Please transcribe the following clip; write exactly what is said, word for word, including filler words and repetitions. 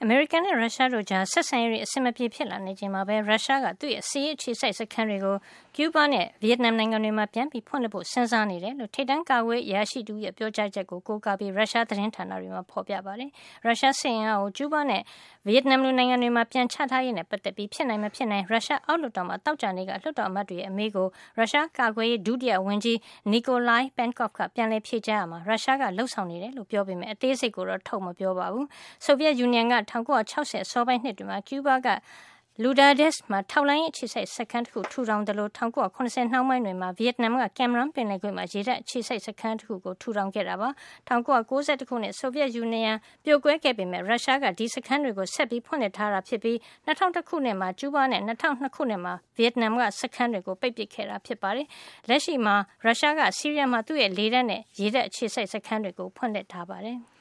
အမေရိကန်နဲ့ရုရှားတို့ကြားဆက်ဆံရေးအဆင်မပြေဖြစ်လာနေချိန်မှာပဲရုရှားကသူ့ရဲ့စစ်ရေးအခြေစိုက်စခန်းတွေကိုကျူးဘားနဲ့ဗီယက်နမ်နိုင်ငံတွေမှာပြန်ပြီးဖွင့်လှစ်ဖို့စဉ်းစားနေတယ်လို့ထိပ်တန်းကာကွယ်ရရှိသူရဲ့ပြောကြားချက်ကိုကိုးကားပြီးရုရှားသတင်းဌာနတွေမှာဖော်ပြပါတယ်။ရုရှားစစ်ရင်အားကိုကျူးဘားနဲ့ဗီယက်နမ်လိုနိုင်ငံတွေမှာပြန်ချထားရေးနဲ့ပတ်သက်ပြီးဖြစ်နိုင်မဖြစ်နိုင်ရုရှားအောက်လွှတ်တော်မှာတောက်ကြနေကလွှတ်တော်အမတ်တွေရဲ့အမေးကိုရုရှားကာကွယ်ရေးဒုတိယဝန်ကြီးနီကိုလိုင်ပန်ကော့ဖ်ကပြန်လည်ဖြေကြားရမှာရုရှားကလှုပ်ဆောင်နေတယ်လို့ပြောပေမဲ့အသေးစိတ်ကိုတော့ထုတ်မပြောပါဘူး။ဆိုဗီယက်ယူနီယံက၁၉၆၀အစောပိုင်းနှစ်တွေမှာကျူးဘားကလူဒါဒက်စ်မှာထောက်လိုင်းရေးအခြေစိုက်စခန်းတစ်ခုထူထောင်တယ်လို့၁၉၇၀နှောင်းပိုင်းတွေမှာဗီယက်နမ်ကကင်မရွန်ပင်လယ်ကွေ့မှာရေတပ်အခြေစိုက်စခန်းတစ်ခုကိုထူထောင်ခဲ့တာပါ၁၉၉၁ခုနှစ်ဆိုဗီယက်ယူနီယံပြိုကွဲခဲ့ပေမဲ့ရုရှားကဒီစခန်းတွေကိုဆက်ပြီးဖွင့်လှစ်ထားတာဖြစ်ပြီး၂၀၀၁ခုနှစ်မှာကျူးဘားနဲ့၂၀၀၂ခုနှစ်မှာဗီယက်နမ်ကစခန်းတွေကိုပိတ်ပစ်ခဲ့တာဖြစ်ပါတယ်လက်ရှိမှာရုရှားကဆီးရီးယားမှာသူ့ရဲ့လေတပ်နဲ့ရေတပ်အခြေစိုက်စခန်းတွေကိုဖွင့်လှစ်ထားပါတယ်